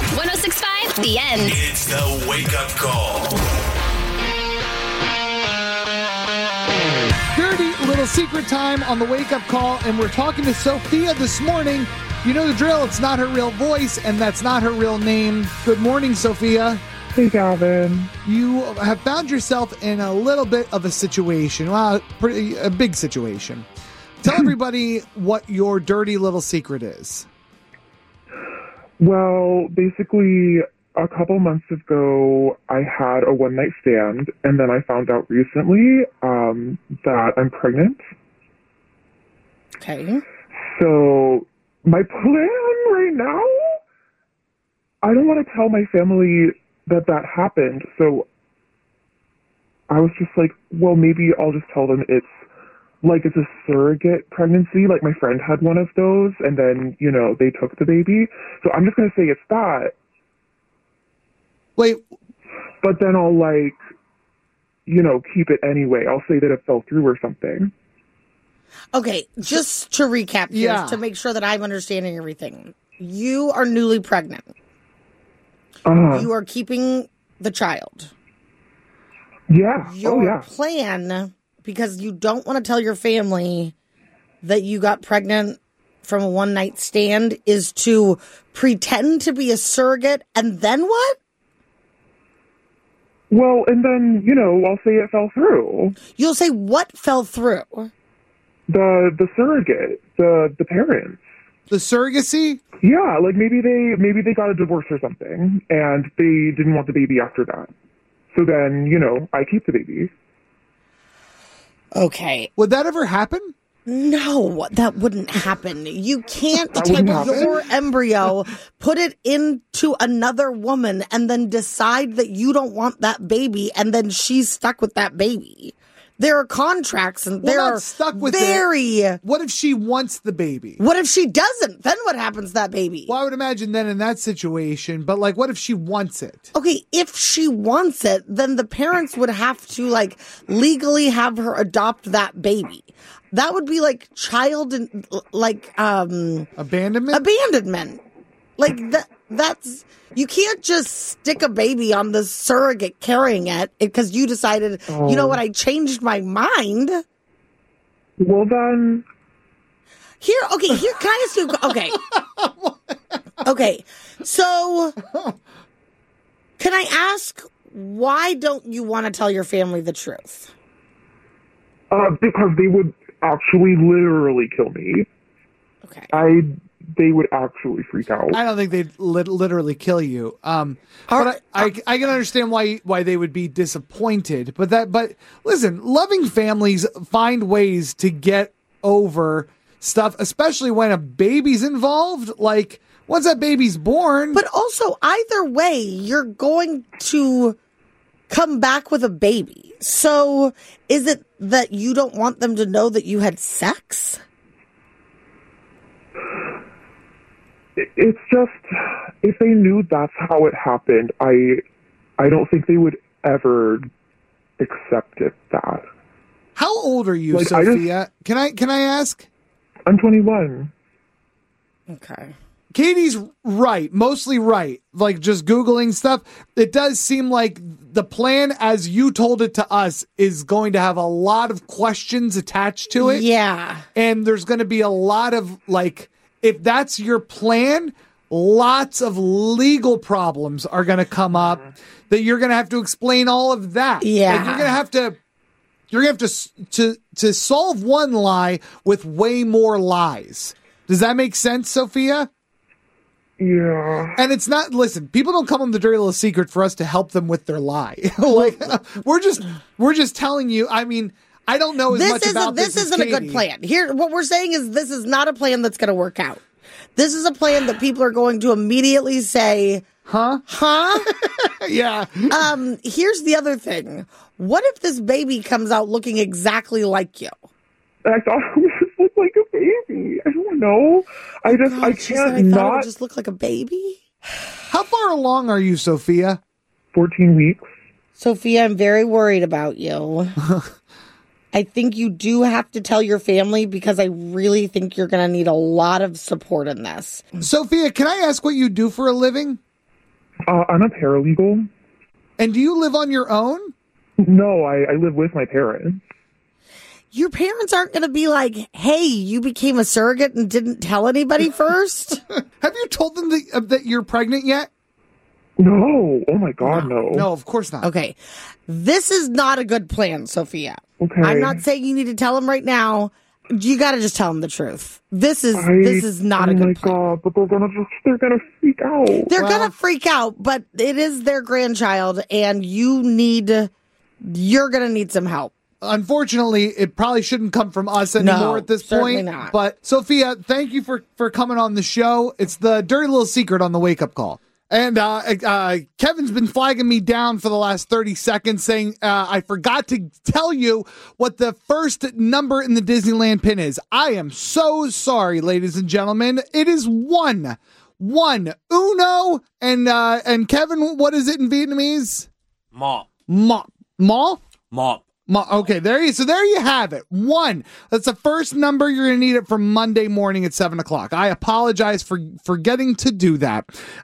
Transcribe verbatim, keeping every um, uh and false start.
one oh six point five, The End. It's the wake-up call. Dirty little secret time on the wake-up call, and we're talking to Sophia this morning. You know the drill. It's not her real voice, and that's not her real name. Good morning, Sophia. Hey, Gavin. You have found yourself in a little bit of a situation. Well, pretty, a big situation. Tell everybody what your dirty little secret is. Well, basically, a couple months ago, I had a one-night stand, and then I found out recently um, that I'm pregnant. Okay. So my plan right now, I don't want to tell my family that that happened. So I was just like, well, maybe I'll just tell them it's like it's a surrogate pregnancy. Like my friend had one of those, and then, you know, they took the baby. So I'm just going to say it's that. Wait. But then I'll, like, you know, keep it anyway. I'll say that it fell through or something. Okay, just to recap here, Yeah. to make sure that I'm understanding everything. You are newly pregnant. Uh, You are keeping the child. yeah. Your oh, yeah. plan, because you don't want to tell your family that you got pregnant from a one-night stand, is to pretend to be a surrogate, and then what? Well, and then, you know, I'll say it fell through. You'll say what fell through? The the surrogate, the the parents. The surrogacy? Yeah, like maybe they maybe they got a divorce or something, and they didn't want the baby after that. So then, you know, I keep the baby. Okay. Would that ever happen? No, that wouldn't happen. You can't That take wouldn't happen? your embryo, put it into another woman, and then decide that you don't want that baby, and then she's stuck with that baby. There are contracts, and Well, there not are stuck with very... it. What if she wants the baby? What if she doesn't? Then what happens to that baby? Well, I would imagine then in that situation, but like, what if she wants it? Okay, if she wants it, then the parents would have to, like, legally have her adopt that baby. That would be like child and, like, um... Abandonment? abandonment. Like that that's you can't just stick a baby on the surrogate carrying it because you decided, Oh. you know what, I changed my mind. Well then, Here, okay, here can I ask you okay. Okay. So can I ask, why don't you want to tell your family the truth? uh, because they would actually literally kill me. Okay. I they would actually freak out. I don't think they'd lit- literally kill you. Um, Are- but I, I, I can understand why why they would be disappointed. But that, but listen, loving families find ways to get over stuff, especially when a baby's involved. Like once that baby's born, But also, either way, you're going to come back with a baby. So is it that you don't want them to know that you had sex? It- It's just, if they knew that's how it happened, I I don't think they would ever accept it that. how old are you, Like, I just- Sophia? Can I can I ask? I'm twenty-one. Okay. Katie's right, mostly right. Like just Googling stuff, it does seem like the plan as you told it to us is going to have a lot of questions attached to it. Yeah. And there's going to be a lot of, like, if that's your plan, lots of legal problems are going to come up that you're going to have to explain all of that. Yeah. Like, you're going to have to. You're gonna have to s- to to solve one lie with way more lies. Does that make sense, Sophia? Yeah. And it's not. Listen, people don't come on the Dirty Little Secret for us to help them with their lie. Like we're just we're just telling you. I mean, I don't know as This much isn't about this, this. as isn't a good Katie. plan. Here what we're saying is this is not a plan that's going to work out. This is a plan that people are going to immediately say, Huh? "Huh?" Yeah. Um, here's the other thing. What if this baby comes out looking exactly like you? I thought it would just look like a baby. I don't know. I just, I God, she said, can't I thought it would not. just look like a baby. How far along are you, Sophia? fourteen weeks. Sophia, I'm very worried about you. I think you do have to tell your family because I really think you're going to need a lot of support in this. Sophia, can I ask what you do for a living? Uh, I'm a paralegal. And do you live on your own? No, I, I live with my parents. Your parents aren't going to be like, hey, you became a surrogate and didn't tell anybody first? Have you told them that, uh, that you're pregnant yet? No. Oh, my God, no. No, of course not. Okay. This is not a good plan, Sophia. Okay. I'm not saying you need to tell them right now. You got to just tell them the truth. This is I, this is not oh a good my plan. God, but they're gonna just they're gonna freak out. They're Well- going to freak out, but it is their grandchild, and you need, you're going to need some help. Unfortunately, it probably shouldn't come from us anymore No, at this certainly point. not. But Sophia, thank you for, for coming on the show. It's the dirty little secret on the wake up call. And uh, uh, Kevin's been flagging me down for the last thirty seconds saying uh, I forgot to tell you what the first number in the Disneyland pin is. I am so sorry, ladies and gentlemen. It is one. One. Uno. And, uh, and Kevin, what is it in Vietnamese? Mop. Ma. Ma? Mop. Ma- Okay, there you so there you have it. One. That's the first number. You're gonna need it for Monday morning at seven o'clock. I apologize for forgetting to do that.